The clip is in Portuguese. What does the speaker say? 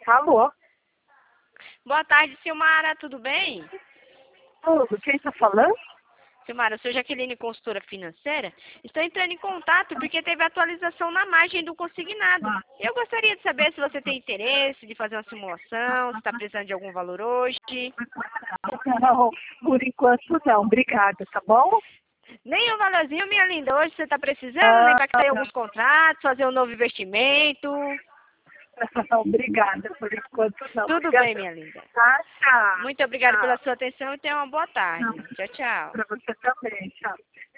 Alô? Boa tarde, Silmara, tudo bem? Tudo, quem está falando? Silmara, eu sou Jaqueline, consultora financeira. Estou entrando em contato porque teve atualização na margem do consignado. Eu gostaria de saber se você tem interesse de fazer uma simulação, se está precisando de algum valor hoje. Não, por enquanto não, obrigada, tá bom? Nem um valorzinho, minha linda. Hoje você está precisando, Ah, lembrar que tem alguns contratos, fazer um novo investimento. obrigada, por enquanto não. Tudo Obrigada. bem, minha linda. Tá, tchau. Muito obrigada Tchau. pela sua atenção e tenha uma boa tarde. Tchau, tchau. Para você também, tchau.